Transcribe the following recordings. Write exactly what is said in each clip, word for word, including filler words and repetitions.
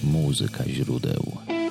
Muzyka źródeł.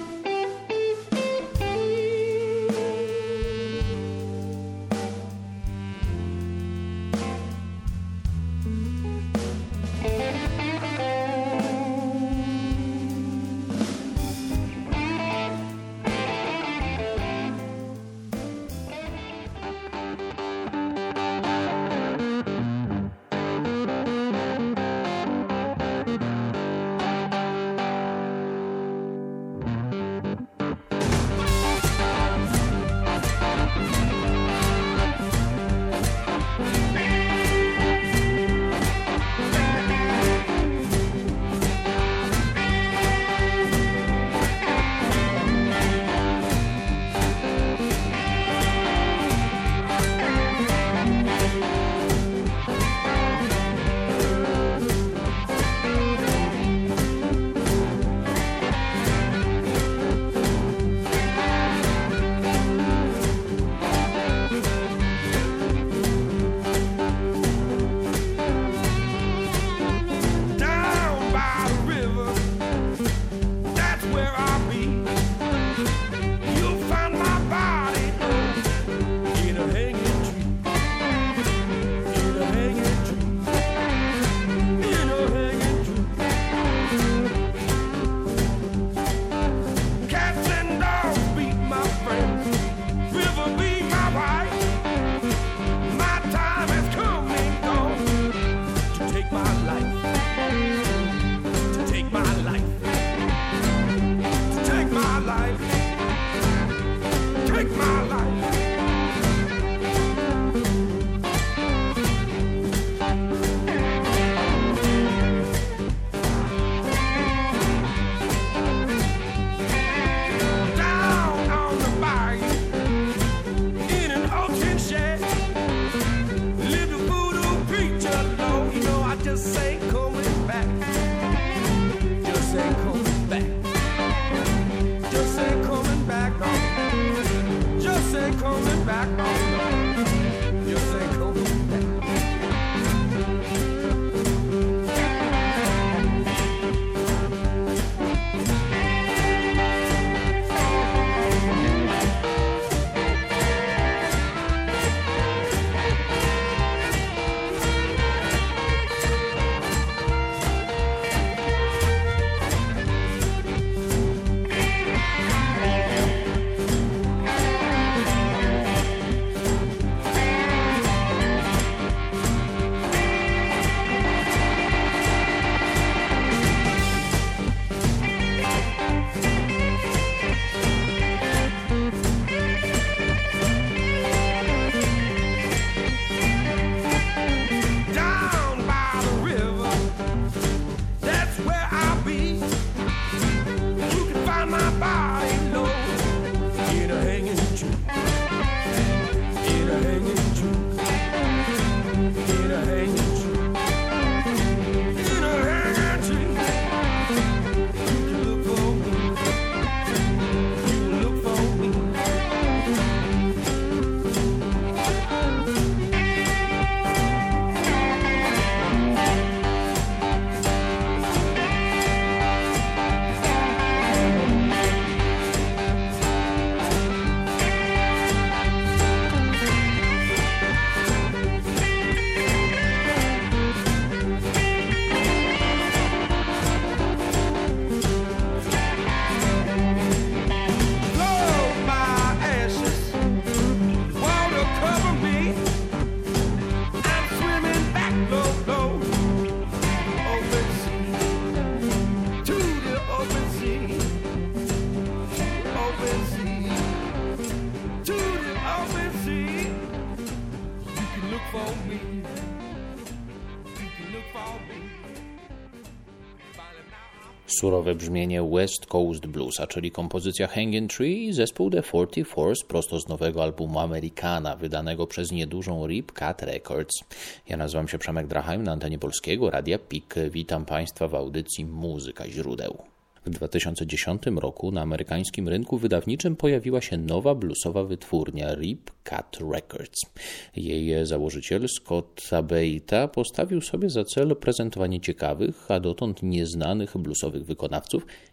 Surowe brzmienie West Coast Bluesa, czyli kompozycja Hanging Tree i zespół The czterdzieści cztery prosto z nowego albumu Americana, wydanego przez niedużą Rip Cat Records. Ja nazywam się Przemek Drachheim, na antenie Polskiego Radia P I K. Witam Państwa w audycji Muzyka źródeł. W dwa tysiące dziesiątym roku na amerykańskim rynku wydawniczym pojawiła się nowa bluesowa wytwórnia Rip Cat Records. Jej założyciel Scott Abaita postawił sobie za cel prezentowanie ciekawych, a dotąd nieznanych bluesowych wykonawców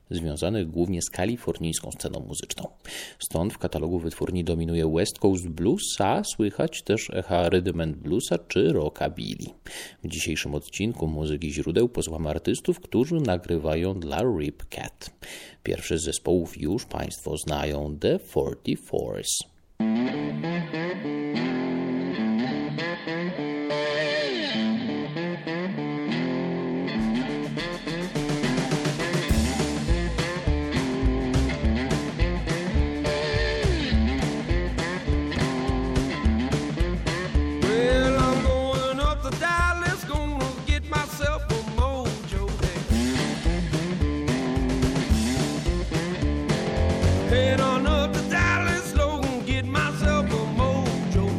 związanych głównie z kalifornijską sceną muzyczną. Stąd w katalogu wytwórni dominuje West Coast Blues, a słychać też echa rhythm and bluesa czy rockabilly. W dzisiejszym odcinku muzyki źródeł posłuchamy artystów, którzy nagrywają dla Rip Cat. Pierwszy z zespołów już Państwo znają, The forty-fours. Head on up to Dallas, Logan, get myself a mojo.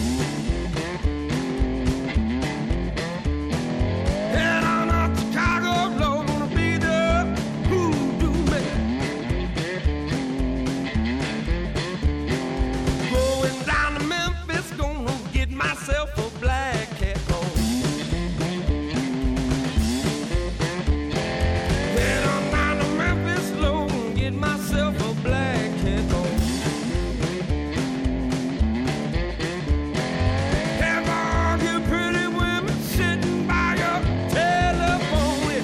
Head on up to Chicago, Logan, be the hoodoo man. Going down to Memphis, gonna get myself a black cat home. Head on down to Memphis, Logan, get myself a black cat home. Have all you pretty women sitting by your telephone.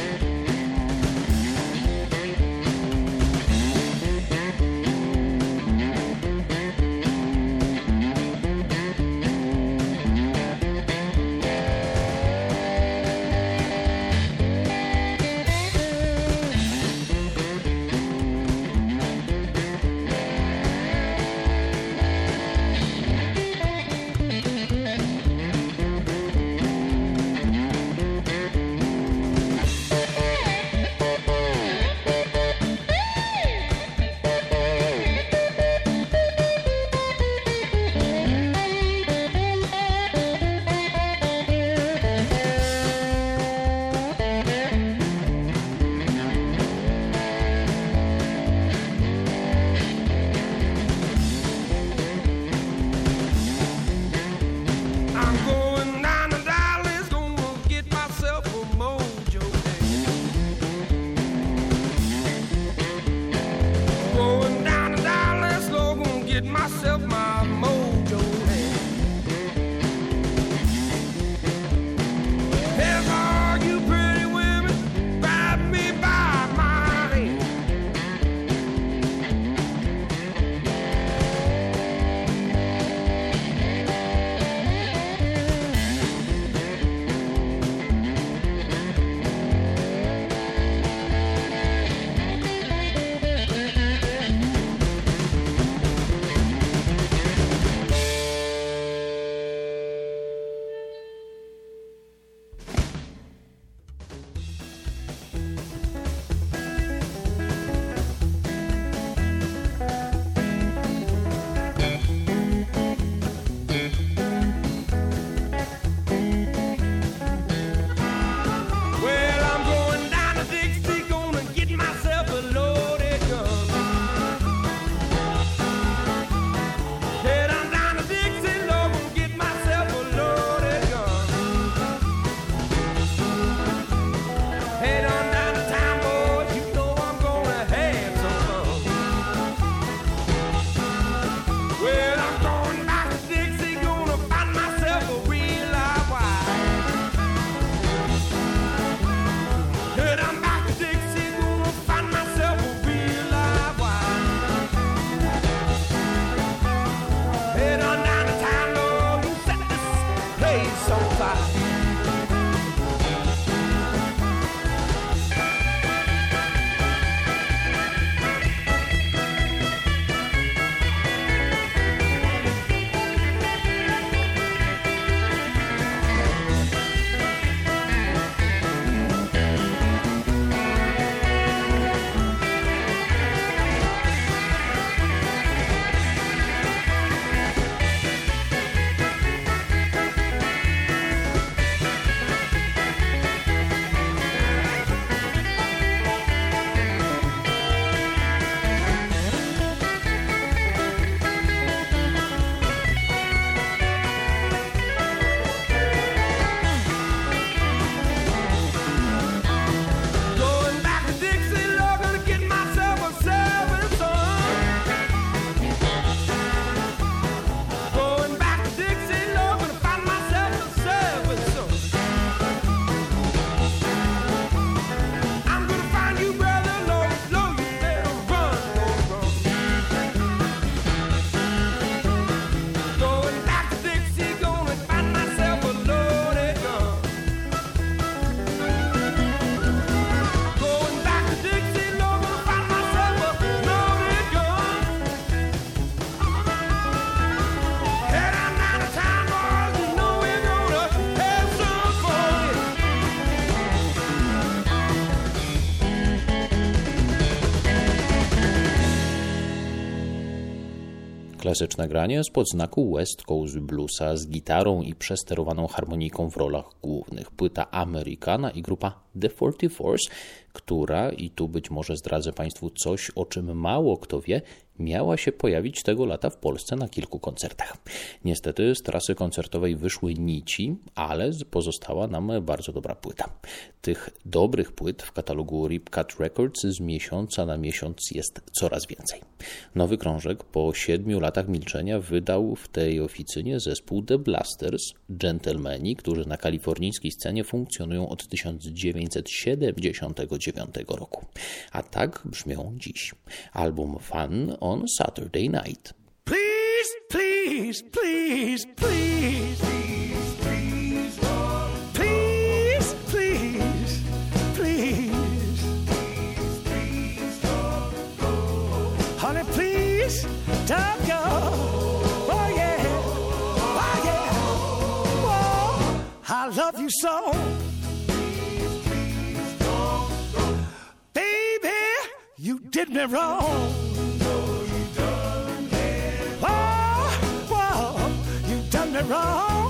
I'm going down to Dallas, gonna get myself a mojo. Going down to Dallas, gonna get myself my mojo. Have all you pretty women grab me by my hand. Well, I'm going down to Dixie, gonna get myself a loaded gun. Head on down to Dixie, Lord, gonna get myself a loaded gun. Head on down to town, boys, you know I'm gonna have some fun. Well, I'm going back to Dixie, gonna find myself a real live wife. Head on back to Dixie, gonna find myself a real live wife. Head on down to town, Lord, you set this place on fire. Klasyczne granie spod znaku West Coast Bluesa z gitarą i przesterowaną harmoniką w rolach głównych. Płyta Americana i grupa The czterdzieści cztery, która, i tu być może zdradzę Państwu coś, o czym mało kto wie, miała się pojawić tego lata w Polsce na kilku koncertach. Niestety z trasy koncertowej wyszły nici, ale pozostała nam bardzo dobra płyta. Tych dobrych płyt w katalogu Ripcat Records z miesiąca na miesiąc jest coraz więcej. Nowy krążek po siedmiu latach milczenia wydał w tej oficynie zespół The Blasters, dżentelmeni, którzy na kalifornijskiej scenie funkcjonują od tysiąc dziewięćset siedemdziesiątego dziewiątego roku. A tak brzmią dziś. Album Fun on Saturday Night. Please, please, please, please, please, please, please, please, honey, please, don't go. Oh yeah, oh yeah, oh, I love you so. Baby, you did me wrong. Wrong.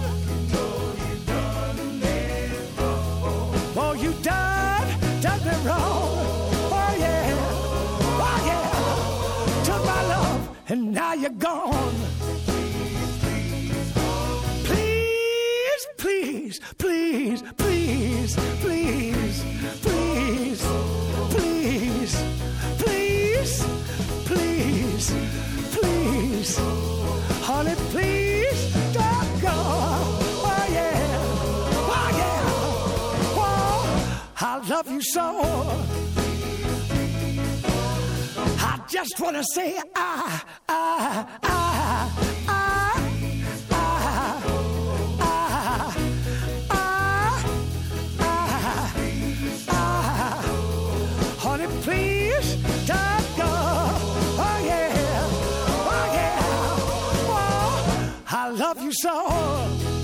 Oh, you done, done me wrong. Oh yeah, oh yeah. Took my love and now you're gone. Please, please, please, please, please, please, please, please, please, please, honey, please. I love you so. I just wanna say I, I, I, I, I, I, I, I, honey, please don't go. Oh yeah, oh yeah, oh, I love you so.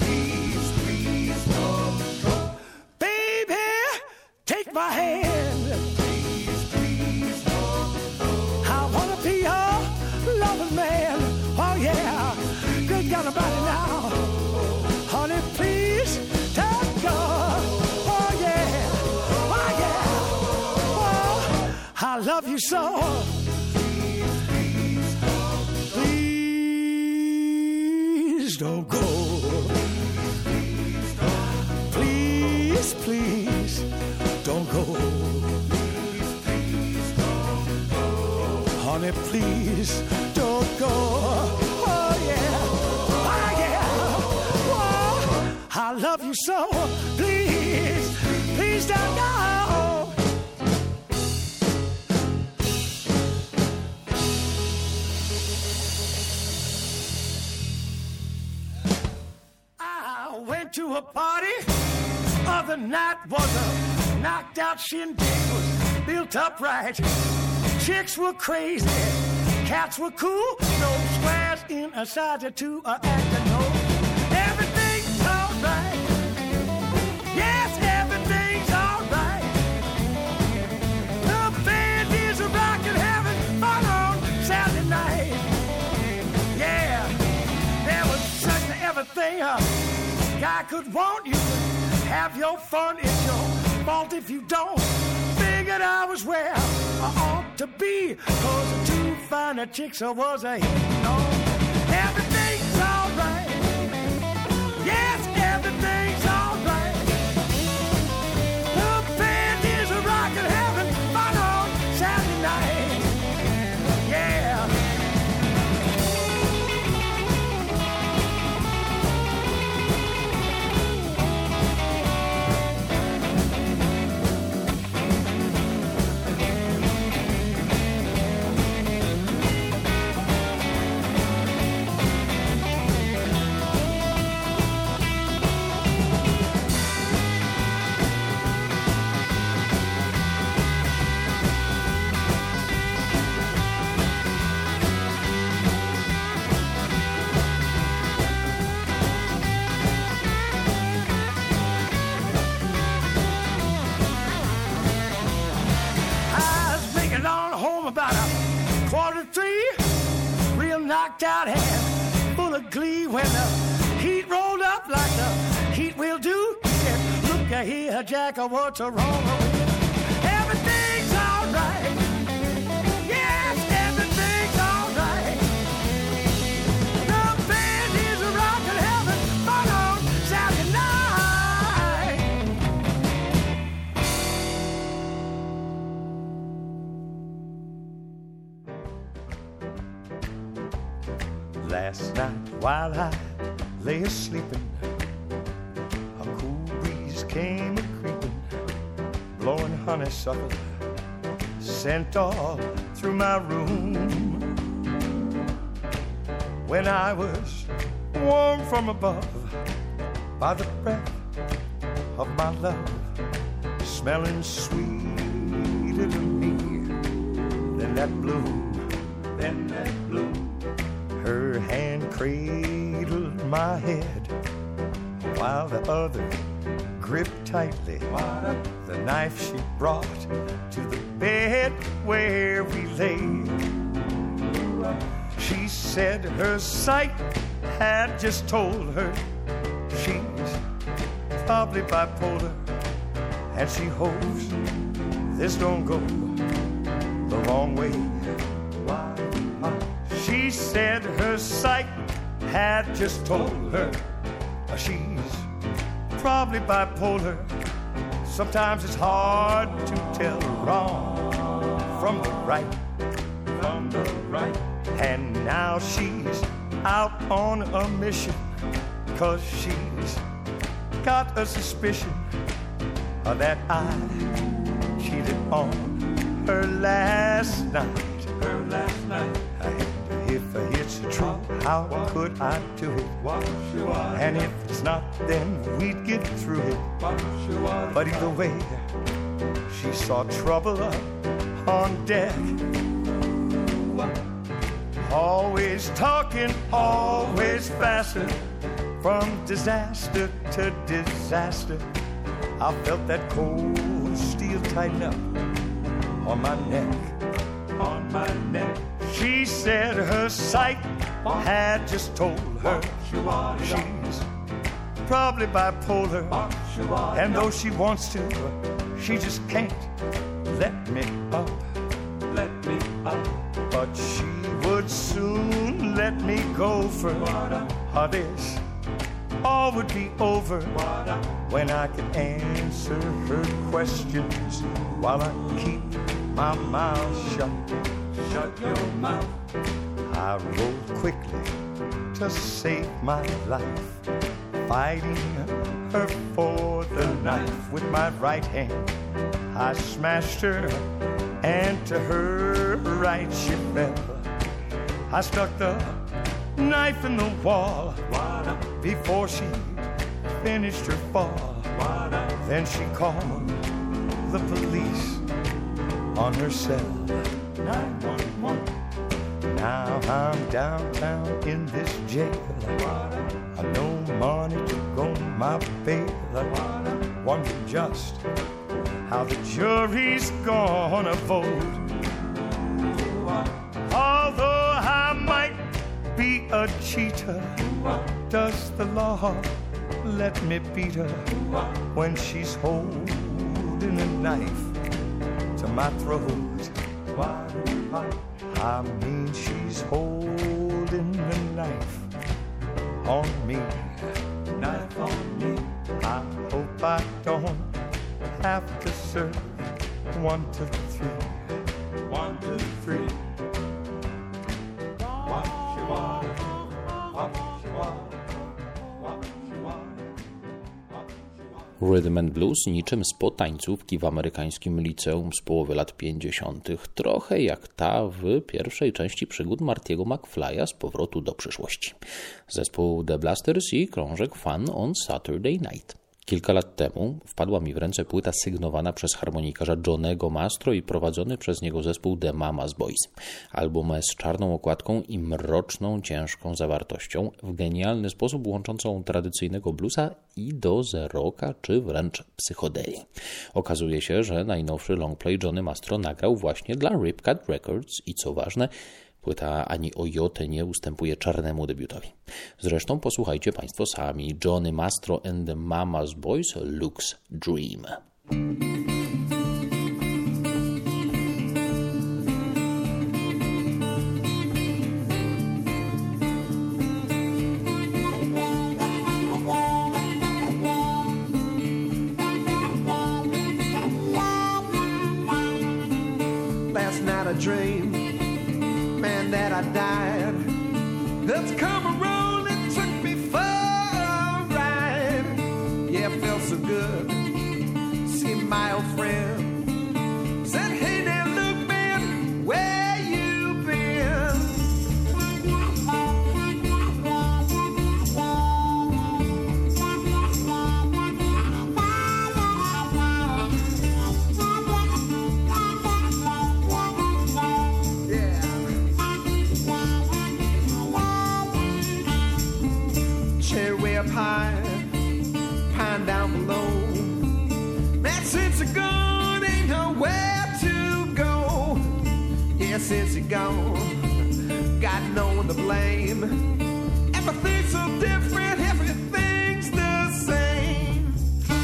Take my hand. Please, please, I wanna be your loving man. Oh yeah, good God about it now. Honey, please don't go. Oh yeah, oh yeah, oh, I love you so. Please don't go. Please, please. Don't go. Honey, please don't go. Oh yeah, oh yeah, oh, I love you so. Please, please don't go. I went to a party. Other night was a knocked out shindig, was built up right. Chicks were crazy, cats were cool, no squares in a size or two are acting no. Everything's alright. Yes, everything's alright. The band is a rockin' having fun on Saturday night. Yeah, there was such a everything a guy could want. You could have your fun, it's your fault if you don't. Figured I was where I ought to be, cause two finer chicks I was a hitting on. Everything's alright. Yes, everything's alright. The band is a rockin' having fun on Saturday night. Yeah. stretched out hand, full of glee when the heat rolled up like the heat will do. He said, look here, Jack, what's wrong with you? Everything's all right. Yes, everything's all right. The band is rockin' heaven fun on Saturday night. Last night while I lay a-sleepin', a cool breeze came a-creepin', blowing honeysuckle scent all through my room. When I was warm from above by the breath of my love, smelling sweeter to me than that bloom, than that bloom. Her hand cradled my head while the other gripped tightly the knife she brought to the bed where we lay. She said her sight had just told her she's probably bipolar, and she hopes this don't go the wrong way. She said her sight had just told her she's probably bipolar. Sometimes it's hard to tell wrong from the right, from the right. And now she's out on a mission, 'cause she's got a suspicion that I cheated on her last night. Her last night. If it's true, how could I do it? And if it's not, then we'd get through it. But either way, she saw trouble up on deck. Always talking, always faster, from disaster to disaster. I felt that cold steel tighten up on my neck, on my neck. She said her sight had just told her she's probably bipolar, and though she wants to, she just can't let me up, let me up. But she would soon let me go for her. This all would be over when I could answer her questions while I keep my mouth shut. Shut your mouth. I rode quickly to save my life, fighting her for the knife. With my right hand I smashed her, and to her right she fell. I stuck the knife in the wall before she finished her fall. Then she called the police on her cell. nine one one. Now I'm downtown in this jail. I no money to go my bail. I wonder just how the jury's gonna vote. Although I might be a cheater, does the law let me beat her when she's holding a knife to my throat? I mean, she's holding a knife on me, knife on me. I hope I don't have to serve one, two, three, one, two, three. What she want, what she want, what she want. Rhythm and Blues niczym spod tańcówki w amerykańskim liceum z połowy lat pięćdziesiątych. Trochę jak ta w pierwszej części przygód Martiego McFly'a z Powrotu do przyszłości. Zespół The Blasters i krążek Fun on Saturday Night. Kilka lat temu wpadła mi w ręce płyta sygnowana przez harmonikarza Johnego Mastro i prowadzony przez niego zespół The Mama's Boys. Album z czarną okładką i mroczną, ciężką zawartością, w genialny sposób łączącą tradycyjnego bluesa i dozę rocka, czy wręcz psychodelię. Okazuje się, że najnowszy longplay Johnny Mastro nagrał właśnie dla Ripcat Records i co ważne, Płyta ani o jotę nie ustępuje czarnemu debiutowi. Zresztą posłuchajcie Państwo sami. Johnny Mastro and the Mama's Boys, Luke's Dream. Last night I dreamed, man, that I died. That's come around and took me for a ride. Yeah, it felt so good. See my old friend said, hey now look, man, where you been? Up high, pine down below. Man, since you're gone, ain't nowhere to go. Yeah, since you're gone, got no one to blame. Everything's so different, everything's the same.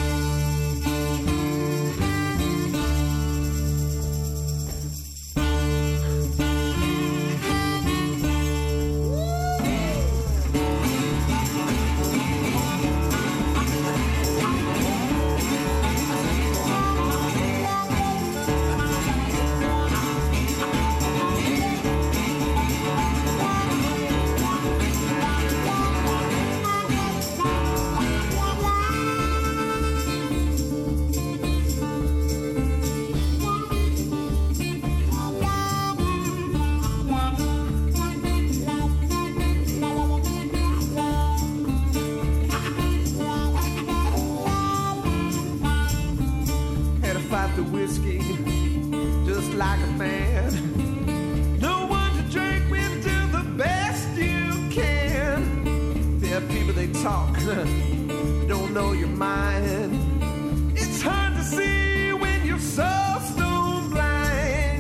The whiskey, just like a man. No one to drink with, do the best you can. There are people they talk, don't know your mind. It's hard to see when you're so stone blind.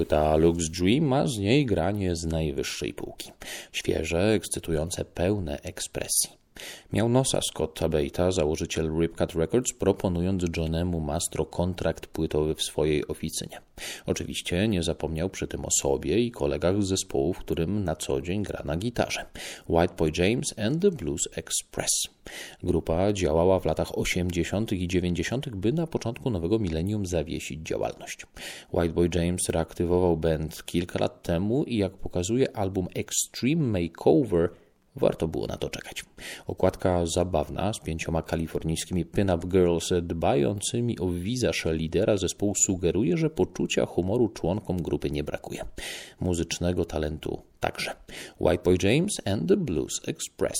Płyta Luke's Dream ma z niej granie z najwyższej półki. Świeże, ekscytujące, pełne ekspresji. Miał nosa Scotta Baita, założyciel Ripcat Records, proponując Johnemu Mastro kontrakt płytowy w swojej oficynie. Oczywiście nie zapomniał przy tym o sobie i kolegach z zespołu, w którym na co dzień gra na gitarze. White Boy James and the Blues Express. Grupa działała w latach osiemdziesiątych i dziewięćdziesiątych, by na początku nowego milenium zawiesić działalność. White Boy James reaktywował band kilka lat temu i jak pokazuje album Extreme Makeover, warto było na to czekać. Okładka zabawna, z pięcioma kalifornijskimi pin-up girls dbającymi o wizaż lidera zespołu sugeruje, że poczucia humoru członkom grupy nie brakuje. Muzycznego talentu także. White Boy James and the Blues Express.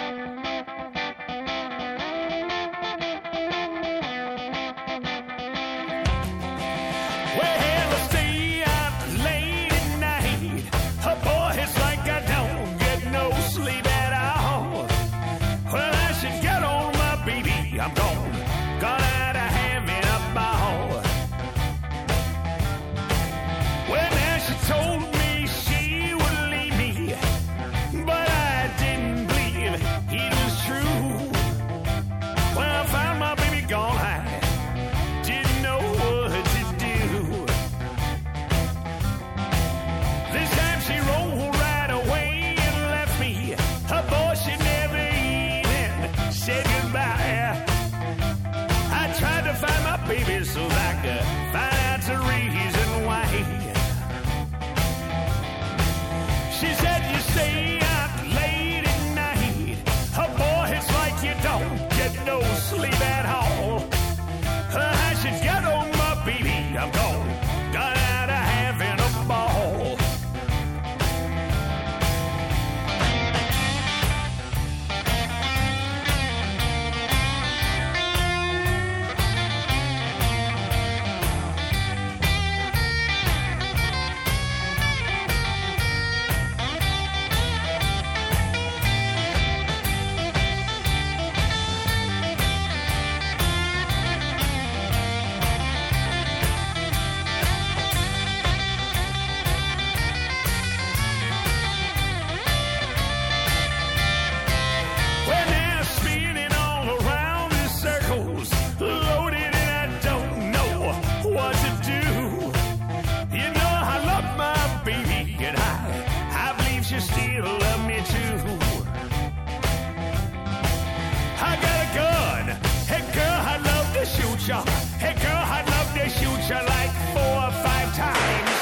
Hey girl, I'd love to shoot you like four or five times.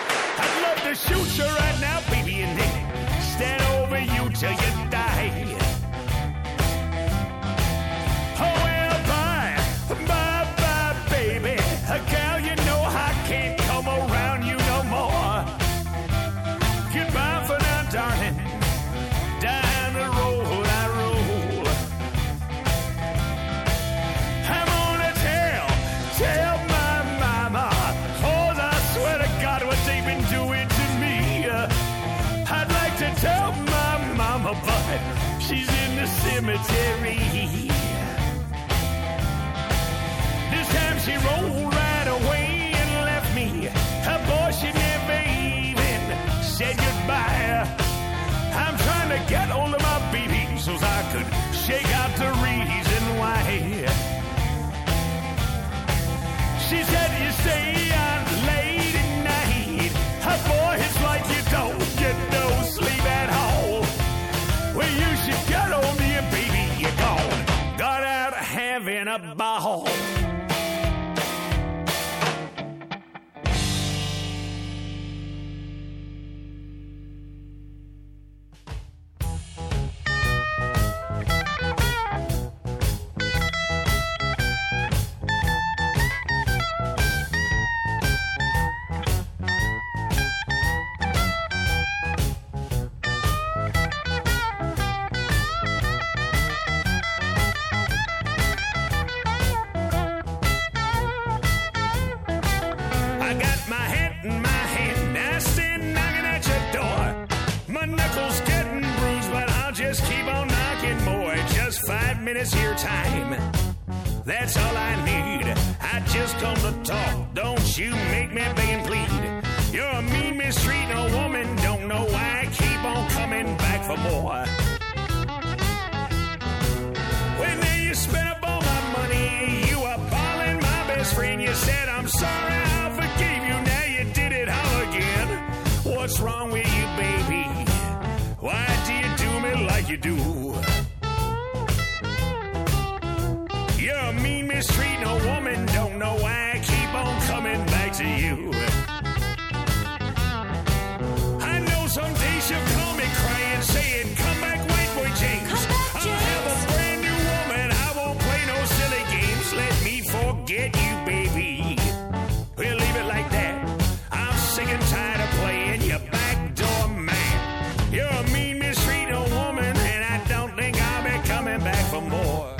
I'd love to shoot you right now, baby, and then stand over you till you die. Oh well, bye, bye, bye, baby. Girl, you know I can't come around you no more. Goodbye for now, darling. Down the road I roll. I'm gonna tell, tell my mama, 'cause I swear to God what they've been doing to me. Uh, I'd like to tell my mama, but she's in the cemetery. This time she rolled right away and left me. Her boy, she never even said goodbye. I'm trying to get hold of my baby so I could shake out the reason why. She said you stay out late at night. Her boy, it's like you don't get no sleep at all. Well, you should get on me, baby, you're gone. Got out having a ball. Minutes your time, that's all I need. I just come to talk, don't you make me beg and plead. You're a mean, mistreating a woman. Don't know why I keep on coming back for more. When then you spent up all my money, you were balling my best friend. You said, I'm sorry, I forgave you. Now you did it all again. What's wrong with you, baby? Why do you do me like you do? You're a mean, mistreating a woman. Don't know why I keep on coming back to you. I know someday she'll call me crying, saying, come back, white boy James. Come back, I'll James. have a brand new woman. I won't play no silly games. Let me forget you, baby. We'll leave it like that. I'm sick and tired of playing your backdoor man. You're a mean, mistreating a woman, and I don't think I'll be coming back for more.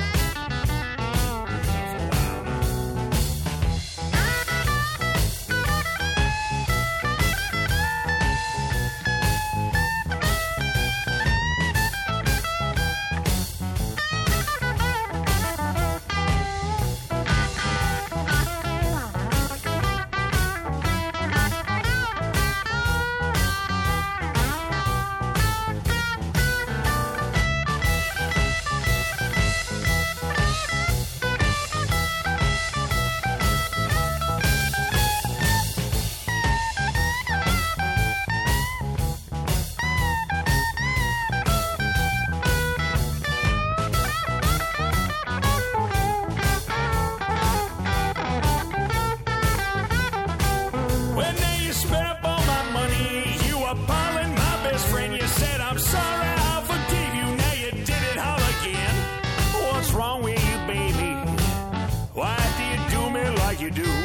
When now you spent up all my money, you were balling my best friend. You said, I'm sorry, I forgave you. Now you did it all again. What's wrong with you, baby? Why do you do me like you do?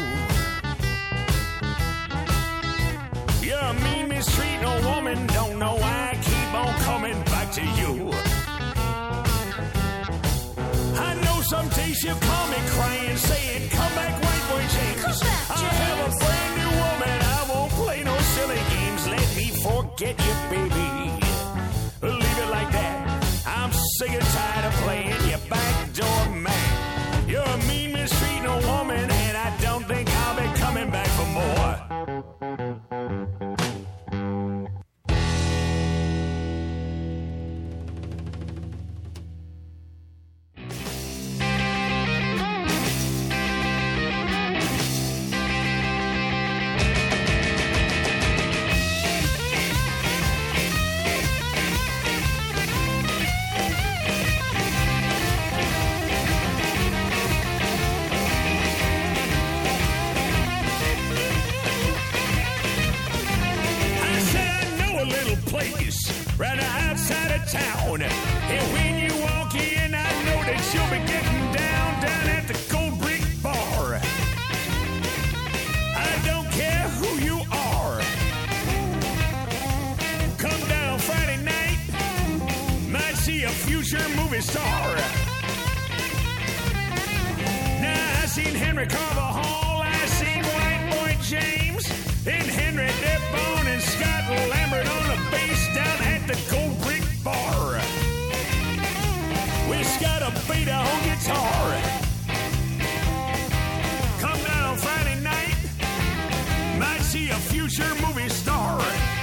You're a mean, mistreating a woman. Don't know why I keep on coming back to you. I know someday she'll call me crying, saying, come back, white boy James. Come back, I'll James. have a brand new woman. I won't play no silly games. Let me forget you, baby. Leave it like that. I'm sick and tired of playing your backdoor man. You're a mean, mistreating a woman, and I don't think I'll be coming back for more. I said I know a little place right outside of town. And when you walk in, I know that you'll be getting down, down at the Gold Brick Bar. I don't care who you are. Come down on Friday night, might see a future movie star. Now I seen Henry Carvajal, I seen White Boy James, and Henry Debone and Scott Lambert on the bass down at the Gold Brick Bar. We got a beta on guitar. Come down on Friday night, might see a future movie star.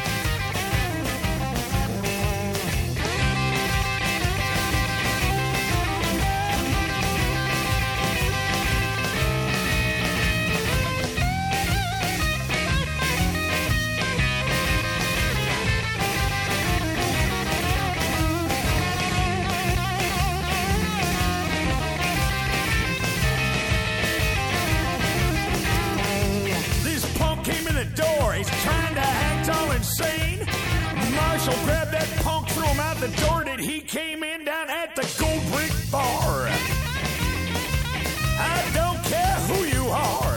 This punk came in the door, he's trying to act all insane. Marshall grabbed that punk, threw him out the door, that he came in down at the Gold Brick Bar. I don't care who you are.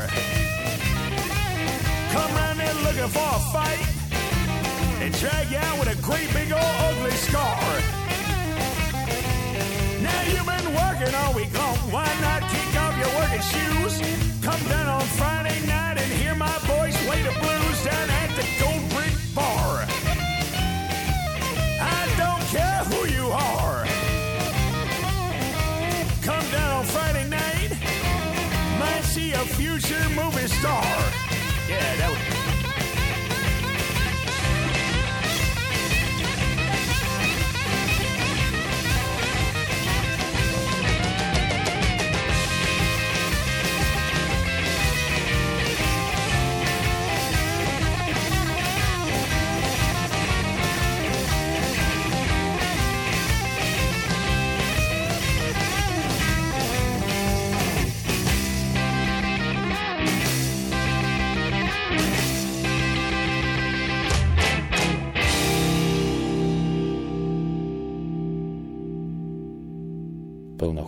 Come round there looking for a fight and drag you out with a great big old ugly scar. Now you've been working all week long, why not kick off your working shoes? Come down on Friday night and hear my voice play the blues down at the Gold Brick Bar. I don't care who you are. Come down on Friday night, might see a future movie star. Yeah, that would.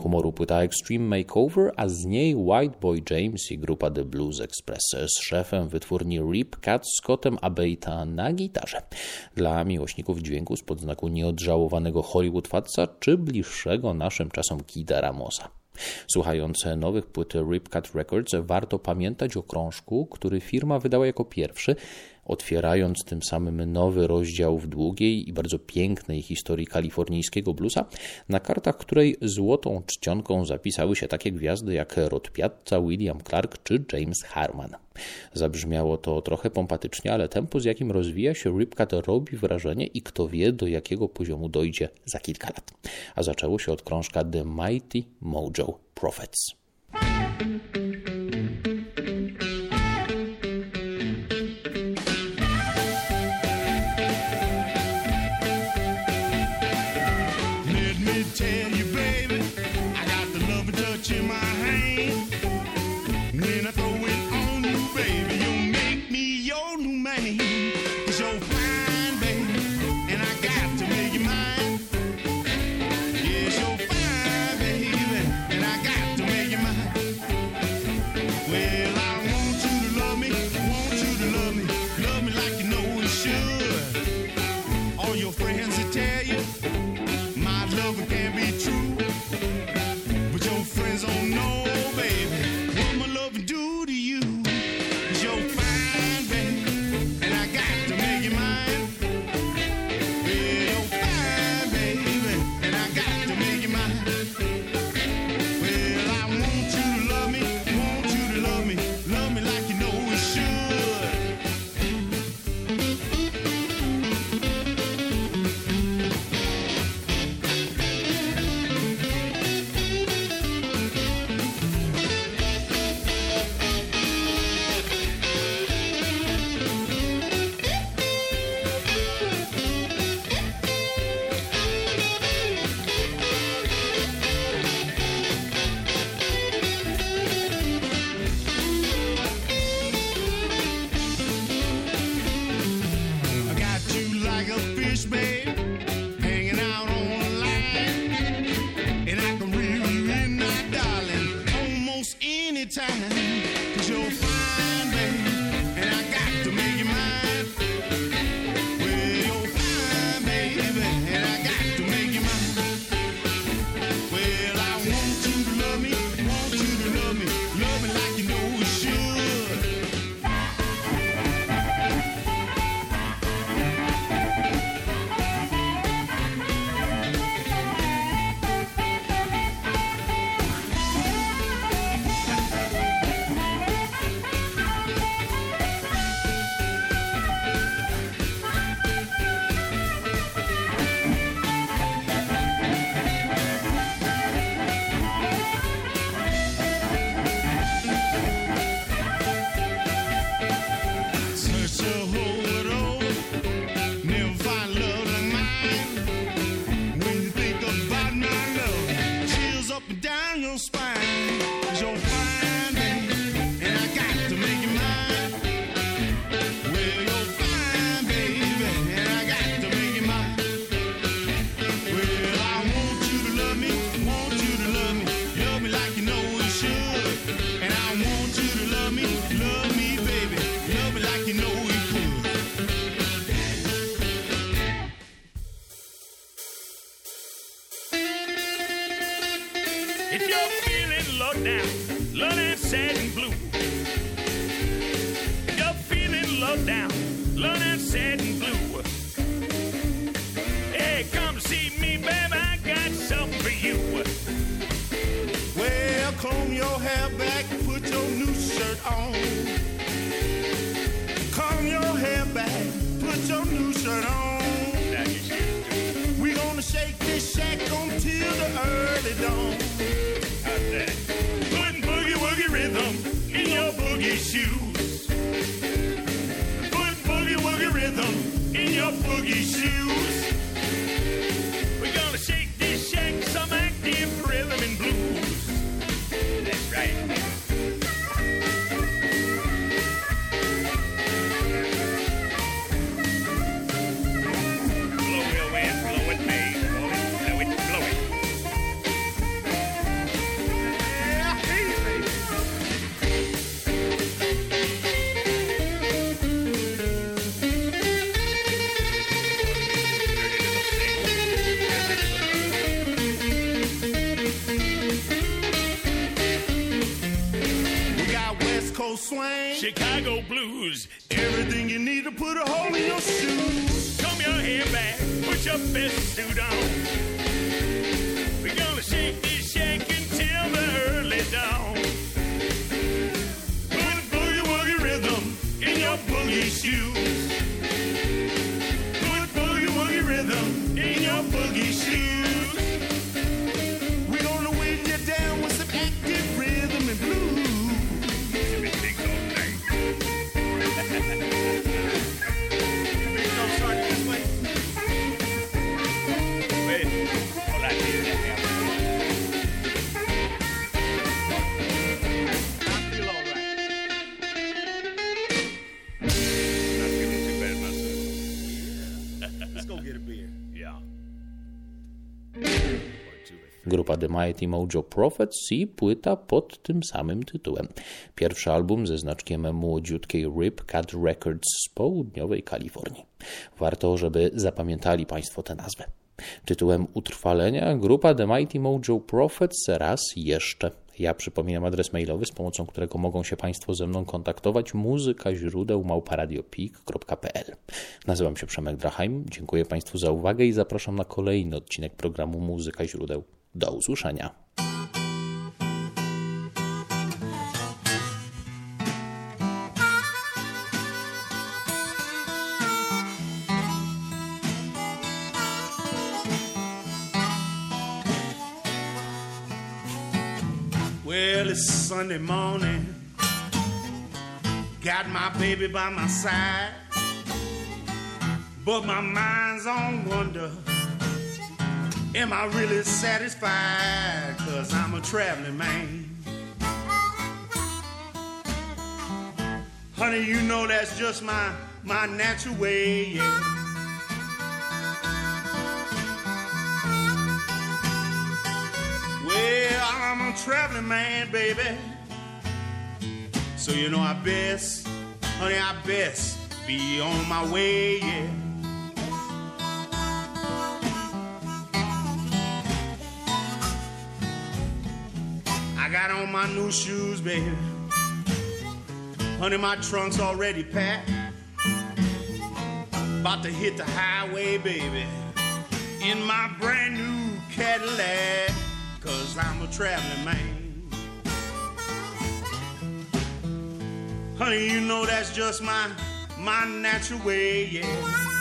humoru płyta Extreme Makeover, a z niej White Boy James i grupa The Blues Express z szefem wytwórni Rip Cat Scottem Abeita na gitarze. Dla miłośników dźwięku spod znaku nieodżałowanego Hollywood Fatsa czy bliższego naszym czasom Kida Ramosa. Słuchając nowych płyt Rip Cat Records, warto pamiętać o krążku, który firma wydała jako pierwszy, otwierając tym samym nowy rozdział w długiej i bardzo pięknej historii kalifornijskiego bluesa, na kartach której złotą czcionką zapisały się takie gwiazdy jak Rod Piazza, William Clark czy James Harman. Zabrzmiało to trochę pompatycznie, ale tempo, z jakim rozwija się Rip Cat, robi wrażenie i kto wie, do jakiego poziomu dojdzie za kilka lat. A zaczęło się od krążka The Mighty Mojo Prophets. If you're feeling low down, low and sad and blue. If you're feeling low down, low and sad and blue. Hey, come see me, baby, I got something for you. Well, comb your hair back, put your new shirt on. Comb your hair back, put your new shirt on. We gonna shake this shack until the early dawn. Putting boogie woogie rhythm in your boogie shoes. Put boogie woogie rhythm in your boogie shoes. We're gonna shake this shack, some active rhythm and blues. That's right. Blow your wind, blow it, babe. Blow it, blow it, blow it. Coast swing, Chicago blues, everything you need to put a hole in your shoes. Comb your hair back, put your best suit on. We're gonna shake this shack until the early dawn. Put boogie woogie rhythm in your boogie shoes. Put boogie woogie rhythm in your boogie shoes. We're gonna wind you down with some active rhythm and blues. Grupa The Mighty Mojo Prophets i płyta pod tym samym tytułem. Pierwszy album ze znaczkiem młodziutkiej Rip Cut Records z południowej Kalifornii. Warto, żeby zapamiętali Państwo tę nazwę. Tytułem utrwalenia grupa The Mighty Mojo Prophets raz jeszcze. Ja przypominam adres mailowy, z pomocą którego mogą się Państwo ze mną kontaktować. muzyka źródeł małpa radio pik kropka p l. Nazywam się Przemek Drachheim. Dziękuję Państwu za uwagę i zapraszam na kolejny odcinek programu Muzyka źródeł. Do usłyszenia. Well, it's Sunday morning. Got my baby by my side, but my mind's on wonder. Am I really satisfied? 'Cause I'm a traveling man. Honey, you know that's just my, my natural way, yeah. Well, I'm a traveling man, baby. So you know I best, honey, I best be on my way, yeah. I got on my new shoes, baby. Honey, my trunk's already packed. About to hit the highway, baby, in my brand new Cadillac. 'Cause I'm a traveling man. Honey, you know that's just my, my natural way, yeah.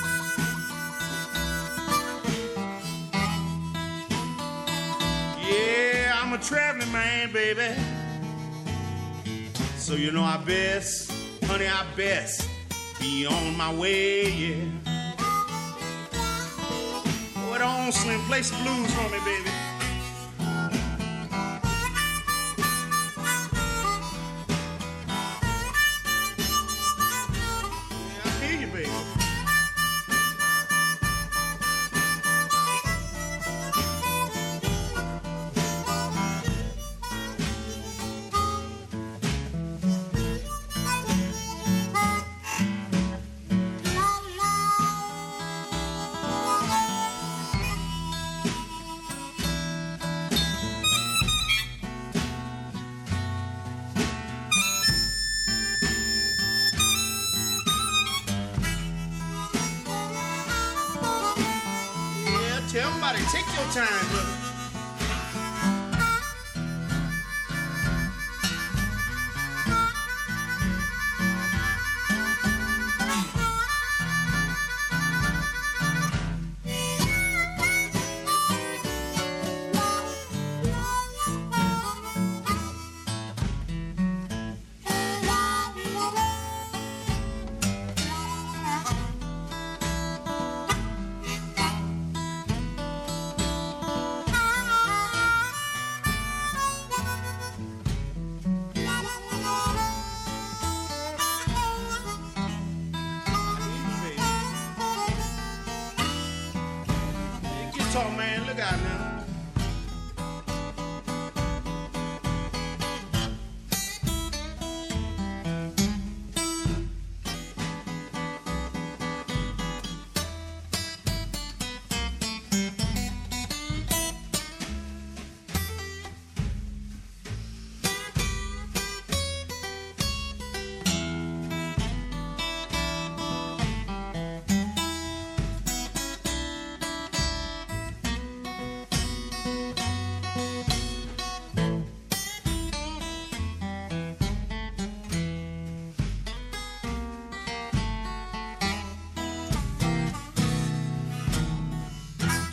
Yeah, I'm a traveling man, baby. So you know I best, honey, I best be on my way, yeah. Go it on, Slim, play some blues for me, baby. Tell somebody, take your time, brother.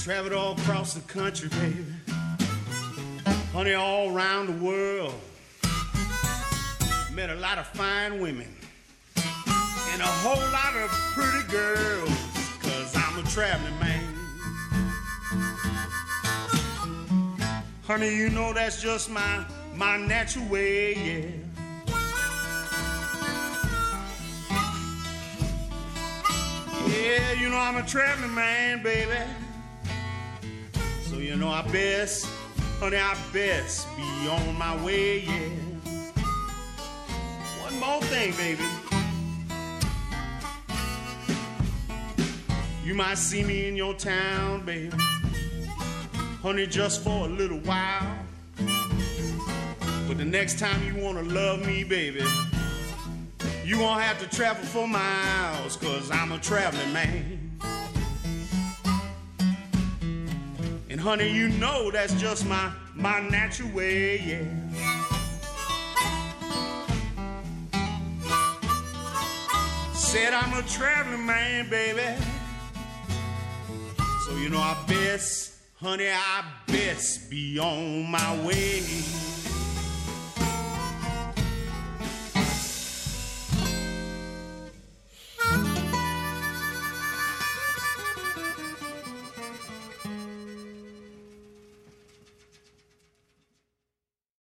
Traveled all across the country, baby. Honey, all around the world. Met a lot of fine women and a whole lot of pretty girls, 'cause I'm a traveling man. Honey, you know that's just my, my natural way, yeah. Yeah, you know I'm a traveling man, baby. So you know I best, honey, I best be on my way, yeah. One more thing, baby. You might see me in your town, baby. Honey, just for a little while. But the next time you wanna love me, baby, you won't have to travel for miles, 'cause I'm a traveling man. And honey, you know that's just my, my natural way, yeah. Said I'm a traveling man, baby. So you know I best, honey, I best be on my way.